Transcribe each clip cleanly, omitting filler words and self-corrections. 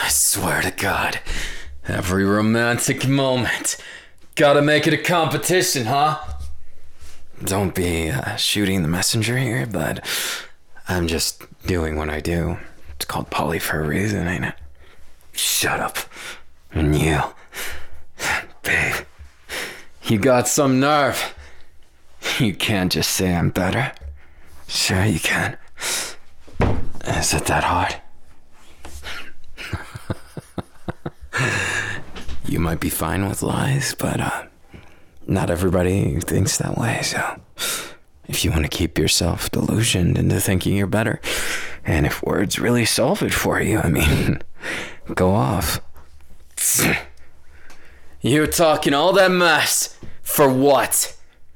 I swear to God, every romantic moment, gotta make it a competition, huh? Don't be shooting the messenger here, bud. I'm just doing what I do. It's called poly for a reason, ain't it? Shut up. And you, babe, you got some nerve. You can't just say I'm better. Sure you can. Is it that hard? You might be fine with lies, but not everybody thinks that way, so if you want to keep yourself delusioned into thinking you're better, and if words really solve it for you, I mean, go off. You're talking all that mess for what?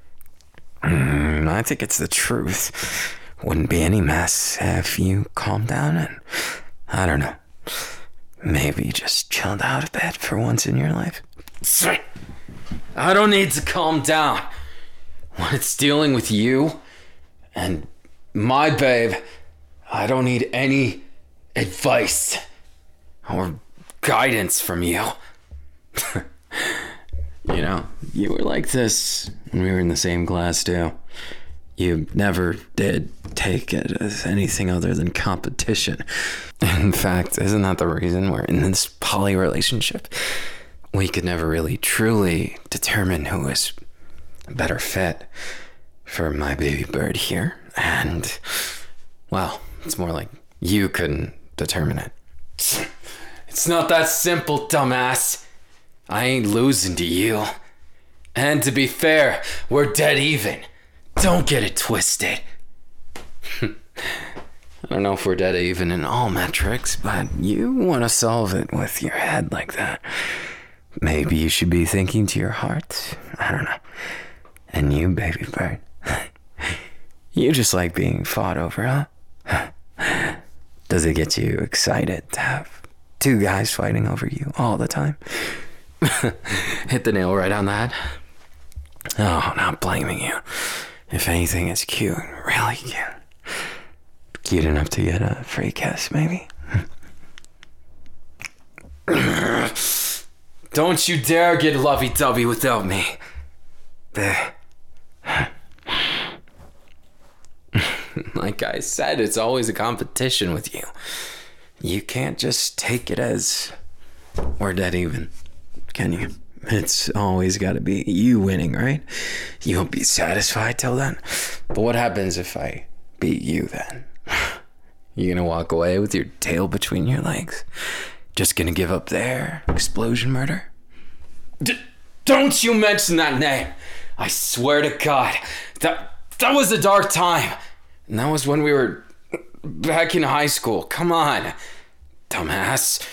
I think it's the truth. Wouldn't be any mess if you calmed down and, I don't know, maybe just chilled out a bit for once in your life. I don't need to calm down. When it's dealing with you and my babe, I don't need any advice or guidance from you. You know, you were like this when we were in the same class too. You never did take it as anything other than competition. In fact, isn't that the reason we're in this poly relationship? We could never really truly determine who was a better fit for my baby bird here. And, well, it's more like you couldn't determine it. It's not that simple, dumbass. I ain't losing to you. And to be fair, we're dead even. Don't get it twisted. I don't know if we're dead even in all metrics, but you want to solve it with your head like that. Maybe you should be thinking to your heart. I don't know. And you, baby bird, you just like being fought over, huh? Does it get you excited to have two guys fighting over you all the time? Hit the nail right on the head. Oh, not blaming you. If anything, it's cute, really cute. Cute enough to get a free kiss, maybe. Don't you dare get lovey-dovey without me. Like I said, it's always a competition with you. You can't just take it as we're dead even, can you? It's always got to be you winning, right? You won't be satisfied till then. But what happens if I beat you then? You gonna walk away with your tail between your legs? Just gonna give up there? Explosion murder? Don't you mention that name! I swear to God, that was a dark time. And that was when we were back in high school. Come on, dumbass.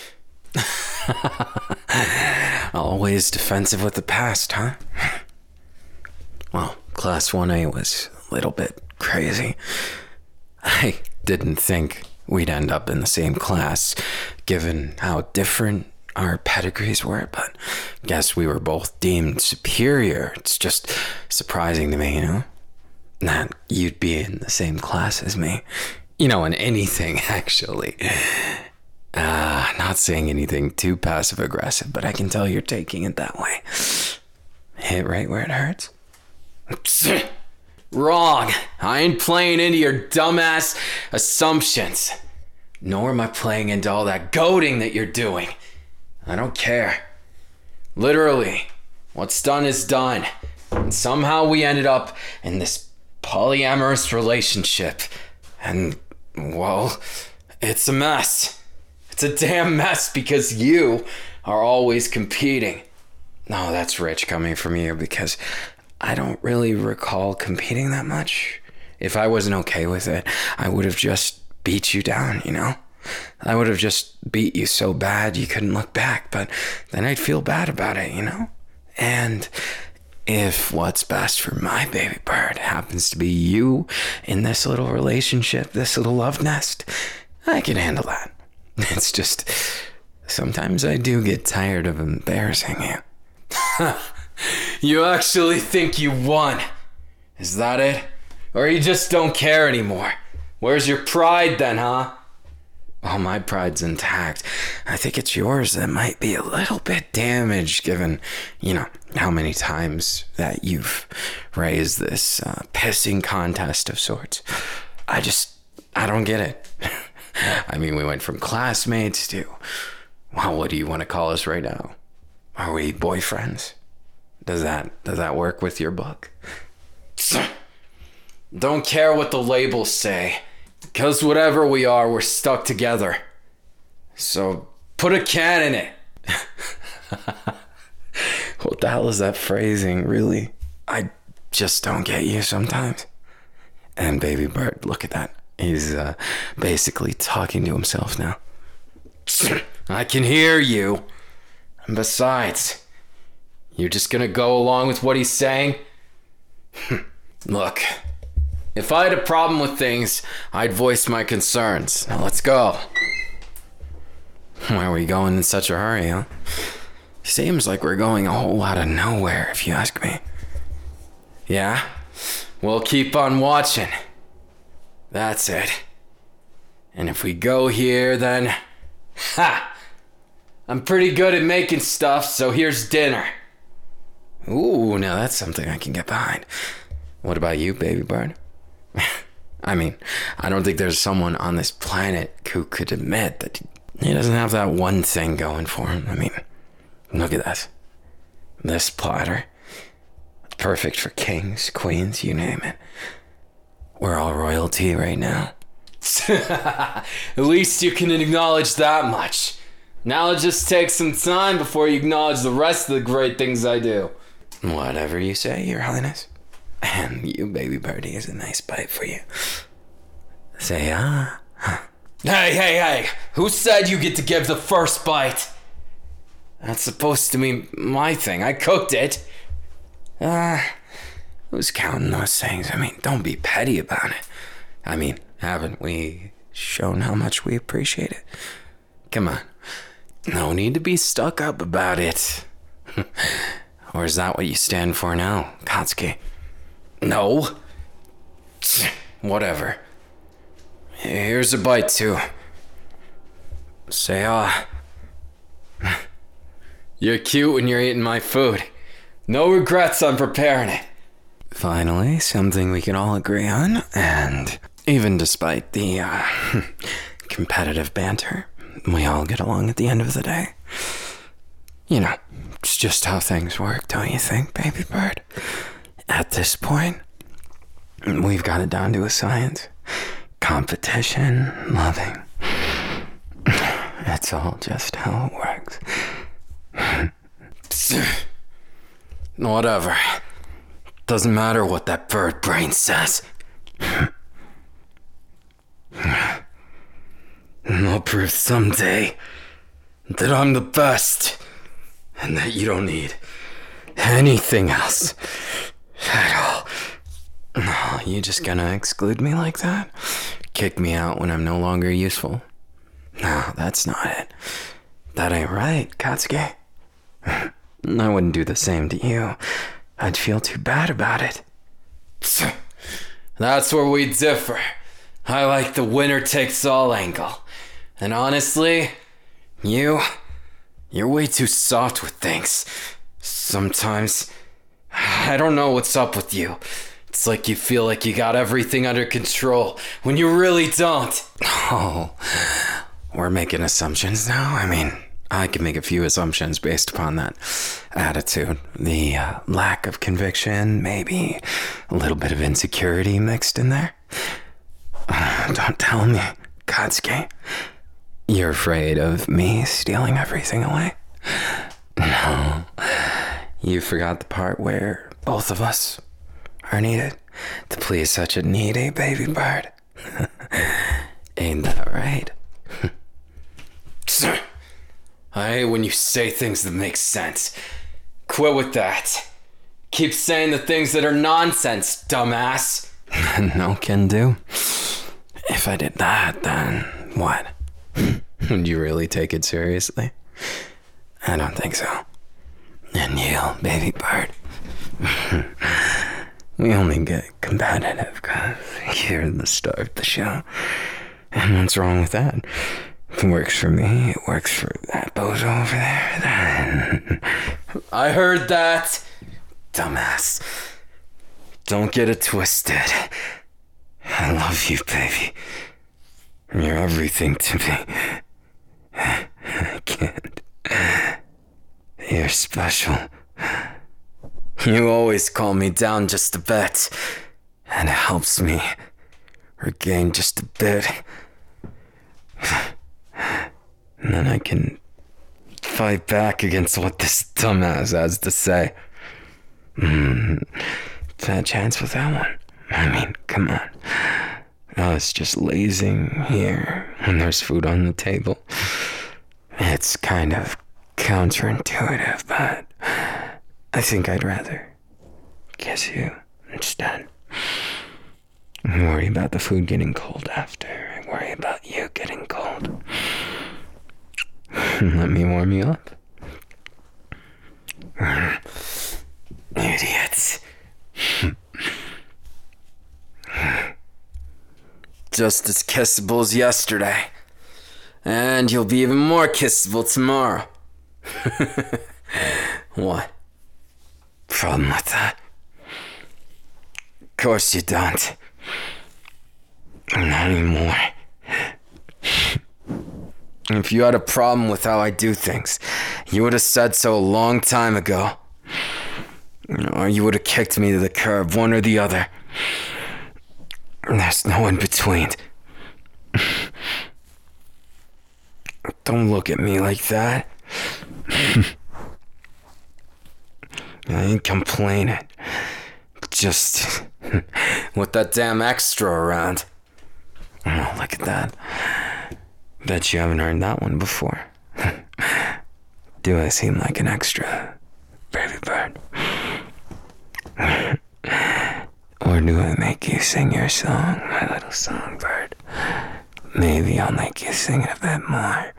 Always defensive with the past, huh? Well, Class 1A was a little bit crazy. I didn't think we'd end up in the same class, given how different our pedigrees were, but guess we were both deemed superior. It's just surprising to me, you know, that you'd be in the same class as me. You know, in anything, actually. Not saying anything too passive-aggressive, but I can tell you're taking it that way. Hit right where it hurts? Wrong. I ain't playing into your dumbass assumptions. Nor am I playing into all that goading that you're doing. I don't care. Literally, what's done is done. And somehow we ended up in this polyamorous relationship. And, well, it's a mess. It's a damn mess because you are always competing. No, that's rich coming from you because I don't really recall competing that much. If I wasn't okay with it, I would have just beat you down, you know? I would have just beat you so bad you couldn't look back, but then I'd feel bad about it, you know? And if what's best for my baby bird happens to be you in this little relationship, this little love nest, I can handle that. It's just, sometimes I do get tired of embarrassing you. You actually think you won? Is that it? Or you just don't care anymore? Where's your pride then, huh? Well, my pride's intact. I think it's yours that might be a little bit damaged given, how many times that you've raised this pissing contest of sorts. I don't get it. I mean, we went from classmates to, well, what do you want to call us right now? Are we boyfriends? Does that work with your book? Don't care what the labels say. Because whatever we are, we're stuck together. So put a can in it. What the hell is that phrasing, really? I just don't get you sometimes. And Baby Bird, look at that. He's basically talking to himself now. I can hear you. And besides, you're just gonna go along with what he's saying? Look, if I had a problem with things, I'd voice my concerns. Now let's go. Why are we going in such a hurry, huh? Seems like we're going a whole lot of nowhere, if you ask me. Yeah? We'll keep on watching. That's it. And if we go here, then... Ha! I'm pretty good at making stuff, so here's dinner. Ooh, now that's something I can get behind. What about you, Baby Bird? I mean, I don't think there's someone on this planet who could admit that he doesn't have that one thing going for him. I mean, look at this. This platter. It's perfect for kings, queens, you name it. We're all royalty right now. At least you can acknowledge that much. Now it just takes some time before you acknowledge the rest of the great things I do. Whatever you say, Your Highness. And you, Baby Birdie, is a nice bite for you. Say, Hey, who said you get to give the first bite? That's supposed to be my thing. I cooked it. Who's counting those things? I mean, don't be petty about it. I mean, haven't we shown how much we appreciate it? Come on. No need to be stuck up about it. Or is that what you stand for now, Katsuki? No. Whatever. Here's a bite, too. Say, You're cute when you're eating my food. No regrets on preparing it. Finally, something we can all agree on, and even despite the competitive banter, we all get along at the end of the day. It's just how things work, don't you think, Baby Bird? At this point, we've got it down to a science. Competition, loving. It's all just how it works. Whatever. Doesn't matter what that bird brain says. I'll prove someday that I'm the best and that you don't need anything else at all. No, you just gonna exclude me like that? Kick me out when I'm no longer useful? No, that's not it. That ain't right, Katsuki. I wouldn't do the same to you. I'd feel too bad about it. That's where we differ. I like the winner takes all angle. And honestly, you're way too soft with things. Sometimes, I don't know what's up with you. It's like you feel like you got everything under control when you really don't. Oh, we're making assumptions now? I mean, I can make a few assumptions based upon that attitude. The lack of conviction, maybe a little bit of insecurity mixed in there. Don't tell me, Katsuki. You're afraid of me stealing everything away? No. You forgot the part where both of us are needed to please such a needy baby bird. Ain't that right? I hate when you say things that make sense. Quit with that. Keep saying the things that are nonsense, dumbass. No can do. If I did that, then what? Would you really take it seriously? I don't think so. And you, baby bird. We only get competitive because you're the star of the show. And what's wrong with that? It works for me. It works for that bozo over there. I heard that. Dumbass. Don't get it twisted. I love you, baby. You're everything to me. I can't. You're special. You always calm me down just a bit, and it helps me regain just a bit. And then I can fight back against what this dumbass has to say. Bad chance with that one. I mean, come on. Us just lazing here when there's food on the table. It's kind of counterintuitive, but I think I'd rather kiss you instead. I worry about the food getting cold after. I worry about you getting cold. Let me warm you up. Idiots. Just as kissable as yesterday. And you'll be even more kissable tomorrow. What? Problem with that? Of course you don't. Not anymore. If you had a problem with how I do things, you would have said so a long time ago. Or you would have kicked me to the curb, one or the other. There's no in between. Don't look at me like that. I ain't complaining. Just with that damn extra around. Oh, look at that. Bet you haven't heard that one before. Do I seem like an extra, baby bird? Or do I make you sing your song, my little songbird? Maybe I'll make you sing it a bit more.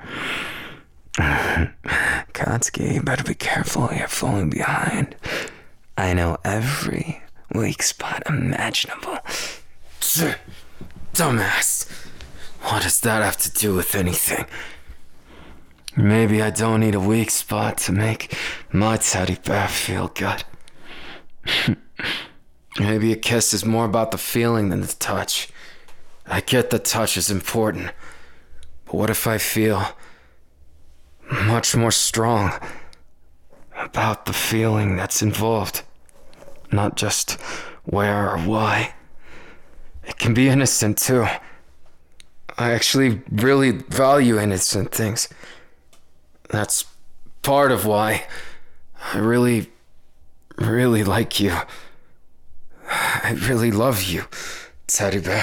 Kotsky, you better be careful, you're falling behind. I know every weak spot imaginable. Dumbass. What does that have to do with anything? Maybe I don't need a weak spot to make my teddy bear feel good. Maybe a kiss is more about the feeling than the touch. I get the touch is important, but what if I feel much more strong about the feeling that's involved? Not just where or why. It can be innocent too. I actually really value innocent things. That's part of why I really like you. I really love you, teddy bear.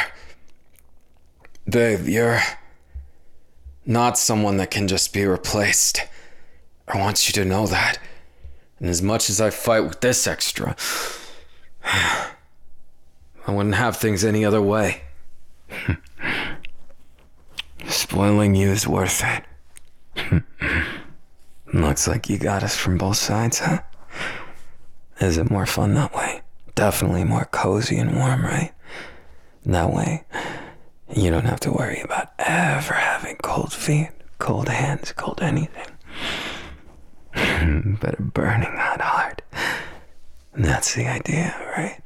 Babe, you're not someone that can just be replaced. I want you to know that. And as much as I fight with this extra, I wouldn't have things any other way. Spoiling you is worth it. Looks like you got us from both sides, huh? Is it more fun that way? Definitely more cozy and warm, right? That way, you don't have to worry about ever having cold feet, cold hands, cold anything. But a burning hot heart. That's the idea, right?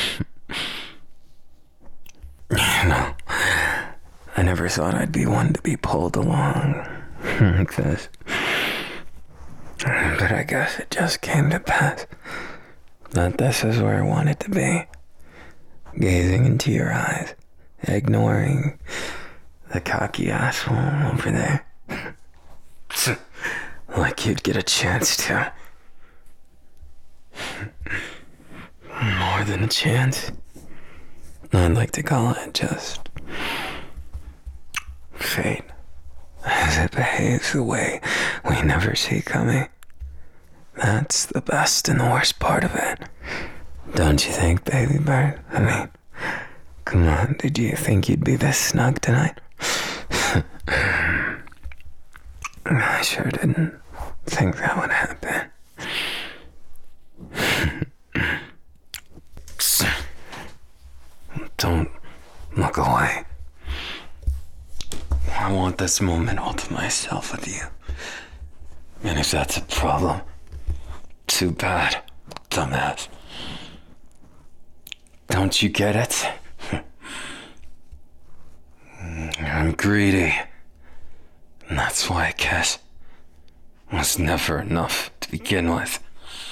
I never thought I'd be one to be pulled along like this. But I guess it just came to pass that this is where I wanted to be. Gazing into your eyes, ignoring the cocky asshole over there. Like you'd get a chance to. More than a chance. I'd like to call it just fate, as it behaves the way we never see coming. That's the best and the worst part of it. Don't you think, baby bird? I mean, come on, did you think you'd be this snug tonight? I sure didn't think that would happen. Don't look away. I want this moment all to myself with you. And if that's a problem, too bad, dumbass. Don't you get it? I'm greedy. And that's why a kiss was never enough to begin with.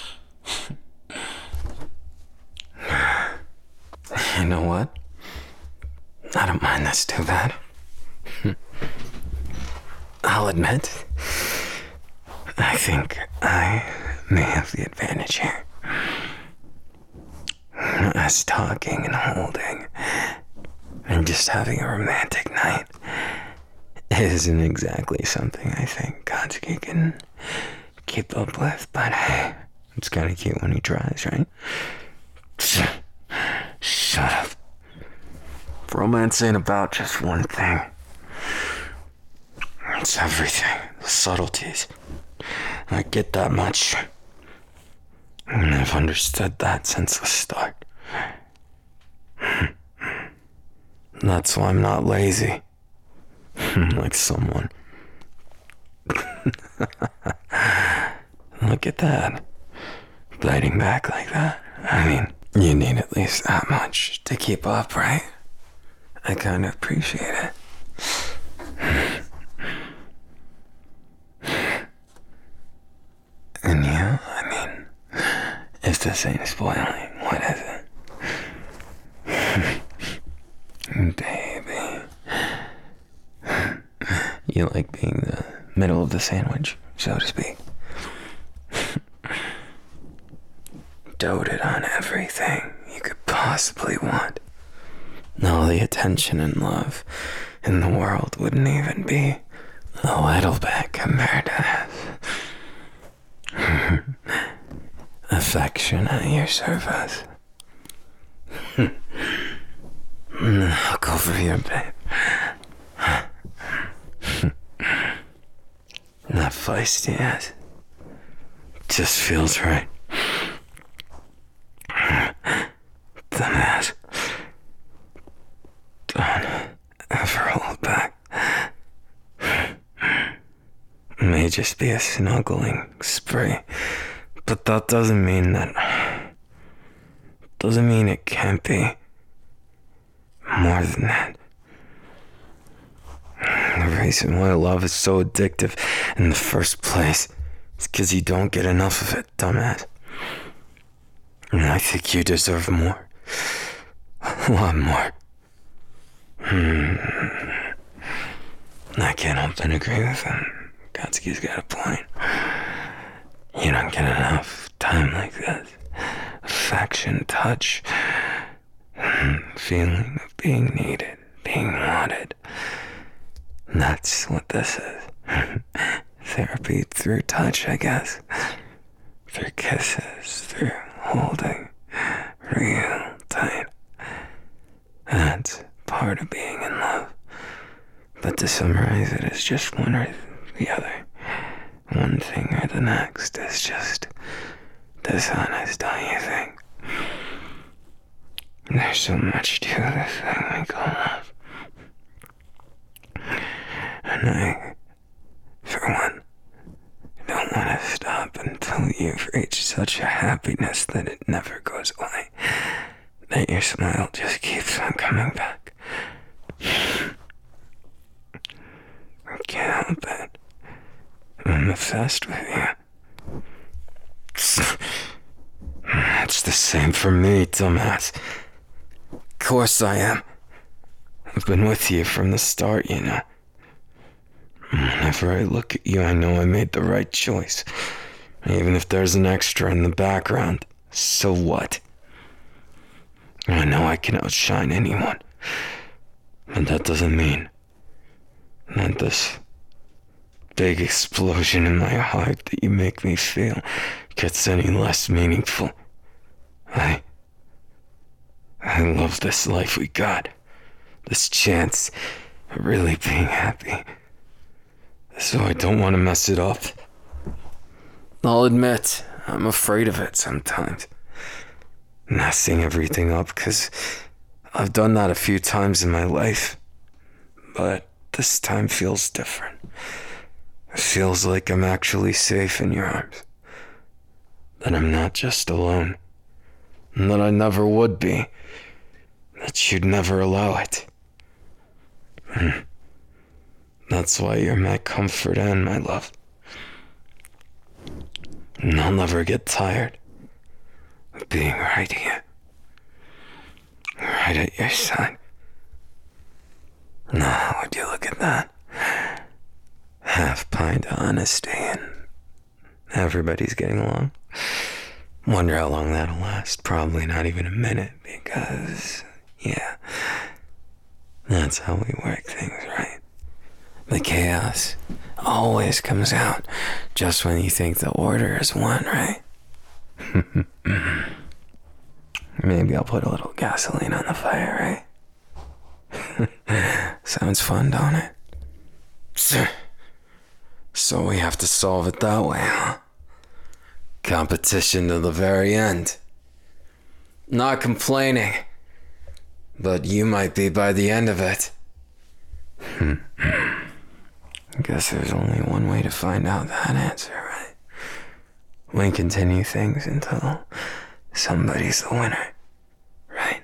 You know what? I don't mind this too bad. I'll admit, I think I may have the advantage here. Us talking and holding and just having a romantic night isn't exactly something I think Katsuki can keep up with, but hey, it's kind of cute when he tries, right? Shut up. Romance ain't about just one thing. It's everything. The subtleties. I get that much. And I've understood that since the start. That's why I'm not lazy. Like someone. Look at that. Biting back like that. I mean, you need at least that much to keep up, right? I kind of appreciate it. And you, I mean, if this ain't spoiling, what is it? Baby. You like being the middle of the sandwich, so to speak. Doted on everything you could possibly want. All the attention and love in the world wouldn't even be a little bit compared to this. Affection at your service. Look over here, babe. That feisty ass just feels right. Dumbass. Don't ever hold back. It may just be a snuggling spree, but that doesn't mean it can't be more than that. The reason why love is so addictive in the first place is because you don't get enough of it, dumbass. And I think you deserve more. A lot more. I can't help but agree with him. Katsuki's got a point. You don't get enough time like this. Affection, touch, feeling of being needed, being wanted. That's what this is. Therapy through touch, I guess. Through kisses, through holding, real tight. That's part of being in love. But to summarize it as just one or the other, one thing or the next is just dishonest, don't you think? There's so much to this thing we call love. And I, for one, don't want to stop until you've reached such a happiness that it never goes away. That your smile just keeps on coming back. I can't help it. I'm obsessed with you. It's the same for me, dumbass. Of course I am. I've been with you from the start, you know. Whenever I look at you, I know I made the right choice. Even if there's an extra in the background, so what? I know I can outshine anyone. But that doesn't mean that this big explosion in my heart that you make me feel gets any less meaningful. I love this life we got. This chance of really being happy. So I don't want to mess it up. I'll admit, I'm afraid of it sometimes. Messing everything up, because I've done that a few times in my life. But this time feels different. It feels like I'm actually safe in your arms. That I'm not just alone. And that I never would be. That you'd never allow it. That's why you're my comfort and my love. And I'll never get tired of being right here. Right at your side. Now, would you look at that? Half pint of honesty and everybody's getting along. Wonder how long that'll last. Probably not even a minute because, yeah, that's how we work things, right? The chaos always comes out just when you think the order is won, right? Maybe I'll put a little gasoline on the fire, right? Sounds fun, don't it? So we have to solve it that way, huh? Competition to the very end. Not complaining, but you might be by the end of it. I guess there's only one way to find out that answer, right? We continue things until somebody's the winner, right?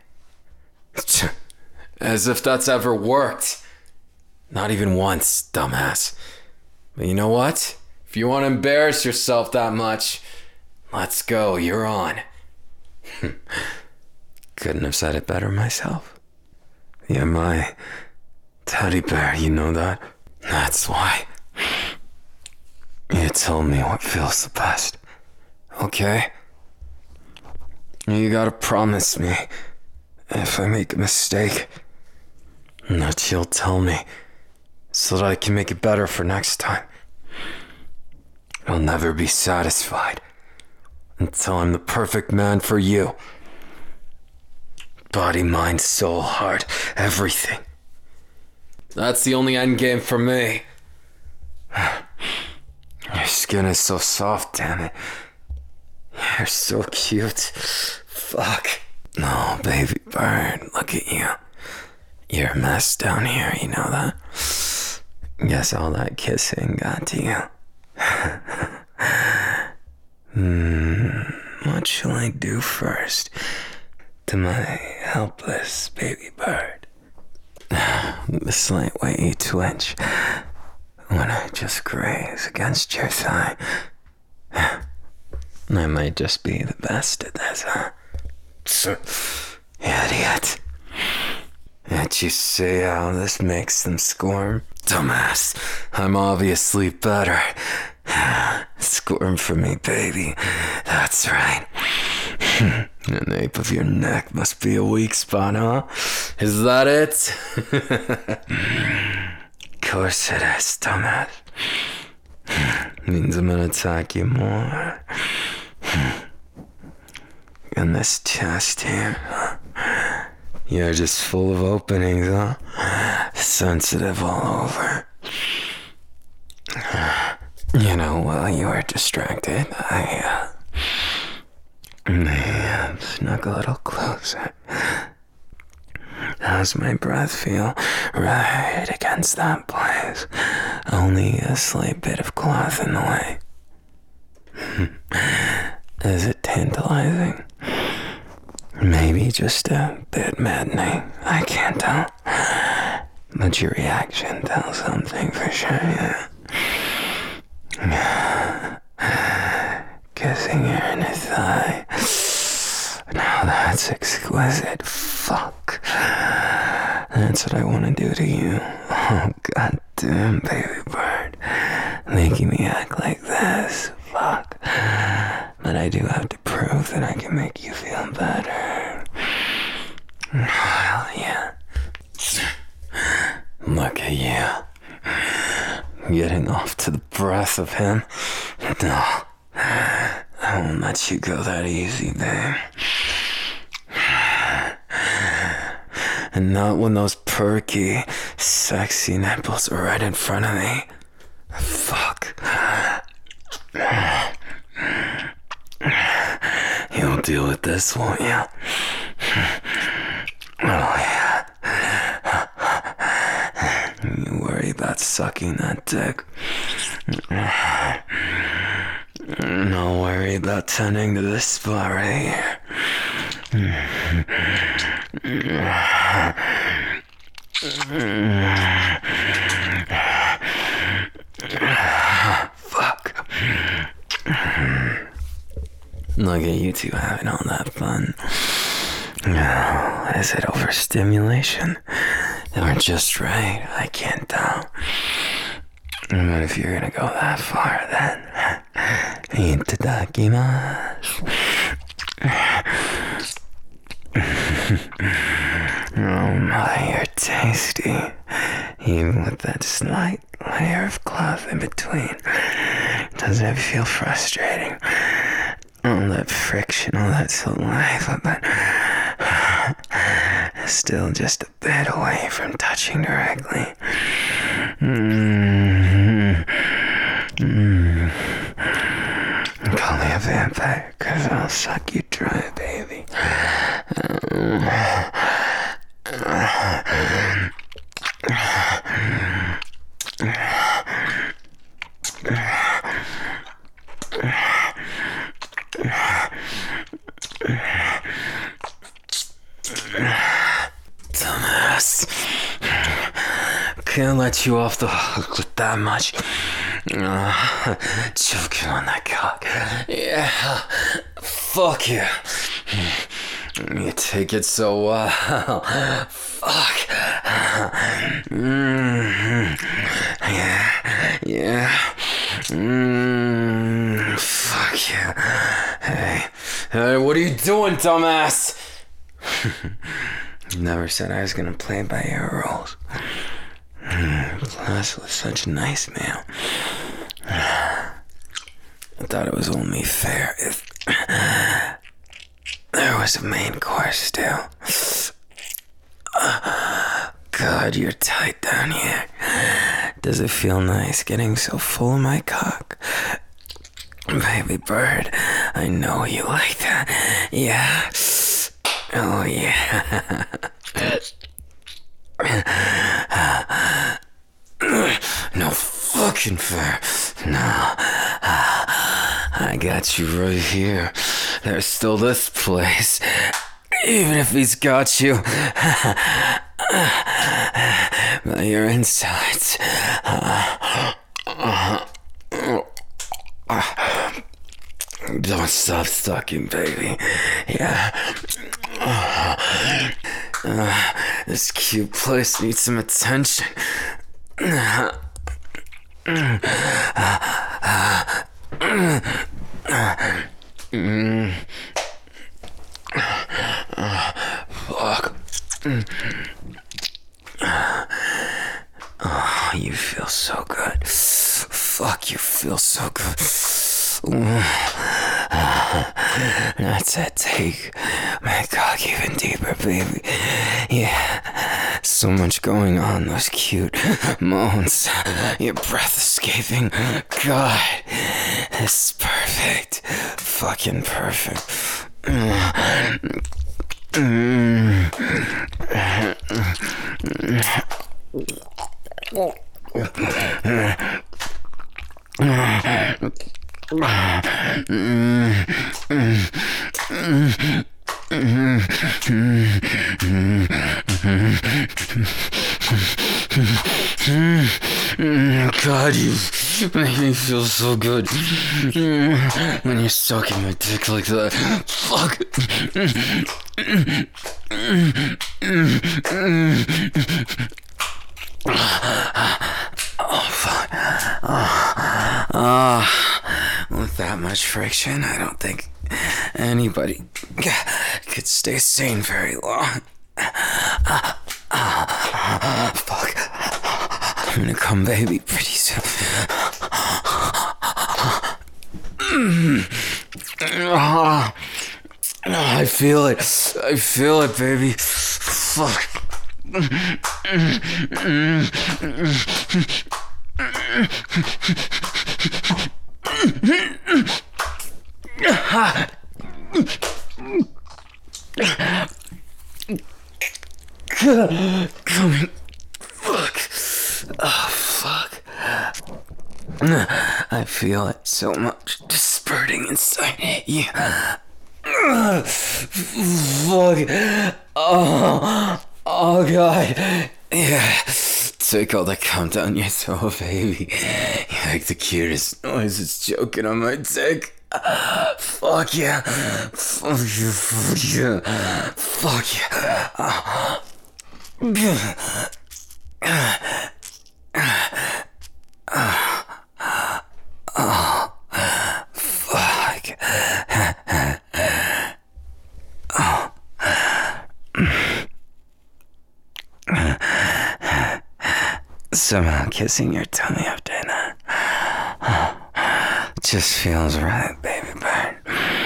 As if that's ever worked. Not even once, dumbass. But you know what? If you want to embarrass yourself that much, let's go, you're on. Couldn't have said it better myself. You're my teddy bear, you know that? That's why. You tell me what feels the best, okay? You gotta promise me, if I make a mistake, that you'll tell me, so that I can make it better for next time. I'll never be satisfied until I'm the perfect man for you. Body, mind, soul, heart, everything. That's the only end game for me. Your skin is so soft, damn it. You're so cute. Fuck. No, baby bird, look at you. You're a mess down here, you know that? Guess all that kissing got to you. What shall I do first to my helpless baby bird? The slight way you twitch when I just graze against your thigh. I might just be the best at this, huh? Idiot. Can't you see how this makes them squirm? Dumbass, I'm obviously better. Squirm for me, baby. That's right. The nape of your neck must be a weak spot, huh? Is that it? Of course it is, dumbass. Means I'm gonna attack you more. And this chest here, you're just full of openings, huh? Sensitive all over. You know, while you were distracted, I snuck a little closer. How's my breath feel? Right against that place. Only a slight bit of cloth in the way. Is it tantalizing? Maybe just a bit maddening. I can't tell. But your reaction tells something for sure, yeah. Kissing your inner thigh. Now that's exquisite. Fuck. That's what I want to do to you. Oh, goddamn, baby bird. Making me act like this. Fuck. But I do have to prove that I can make you feel better. Hell yeah. Look at you. Getting off to the breath of him. No. I won't let you go that easy, babe. And not when those perky, sexy nipples are right in front of me. Fuck. You'll deal with this, won't you? Oh, yeah. You worry about sucking that dick. No worry about tending to this spot right here. Fuck. Look at you two having all that fun. Is it overstimulation? Or just right? I can't tell. But if you're gonna go that far, then itadakimasu. Oh my, you're tasty. Even with that slight layer of cloth in between. Doesn't it feel frustrating? All that friction, all that saliva, but still just a bit away from touching directly. Call me a vampire, 'cause I'll suck you dry, baby. Dumbass. Can't let you off the hook with that much. Choking on that cock. Yeah. Fuck you. You take it so well. Fuck. Yeah. Fuck you. Hey, what are you doing, dumbass? Never said I was gonna play by your rules. Plus, with such a nice meal, I thought it was only fair if there was a main course too. God, you're tight down here. Does it feel nice getting so full of my cock? Baby bird, I know you like that. Yeah. Oh, yeah. No fucking fair. No. I got you right here. There's still this place. Even if he's got you by your insides. Don't stop sucking, baby. Yeah. This cute place needs some attention. Fuck. Oh, you feel so good. Fuck, you feel so good. That's it. Take my cock even deeper, baby. Yeah, so much going on. Those cute moans, your breath escaping. God, this is perfect. Fucking perfect. God, you make me feel so good when you're sucking my dick like that. Fuck. Oh, fuck. With that much friction, I don't think anybody could stay sane very long. Fuck. I'm gonna come, baby, pretty soon. I feel it. I feel it, baby. Fuck. Coming. Fuck. Oh, I feel it so much, just spurting inside you. Fuck. Oh God. Yeah. Take all the cum down your throat, baby. You make the cutest noises choking on my dick. Fuck yeah. Fuck you. Fuck you. Fuck yeah. Fuck. Somehow kissing your tummy after that just feels right, baby bird.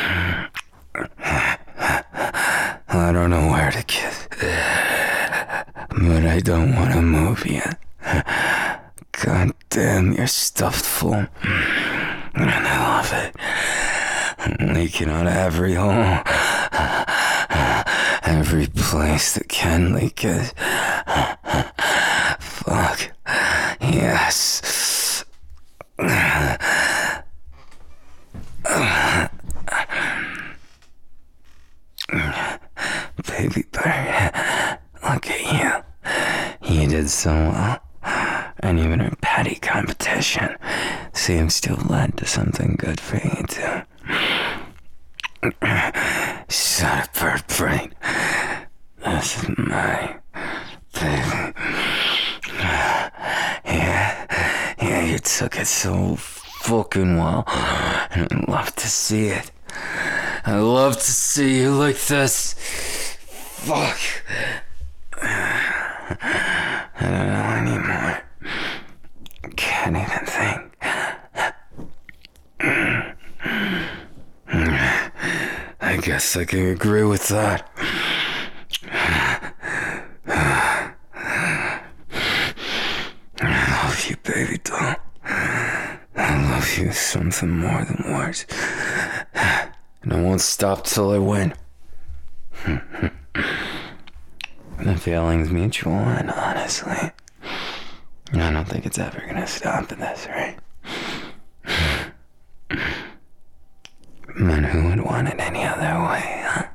I don't know where to kiss, but I don't want to move yet. God damn, you're stuffed full, and I love it. Leaking out every hole, every place that can leak it. Fuck. Yes. Baby bird, look at you. You did so well. And even our petty competition seems to have led to something good for you too. Shut up, bird brain. This is my baby. Yeah, you took it so fucking well. And I love to see it. I love to see you like this. Fuck. I don't know anymore. Can't even think. I guess I can agree with that. I love you, baby doll. I love you something more than words. And I won't stop till I win. The feeling's mutual, and honestly, I don't think it's ever gonna stop at this rate. But who would want it any other way, huh?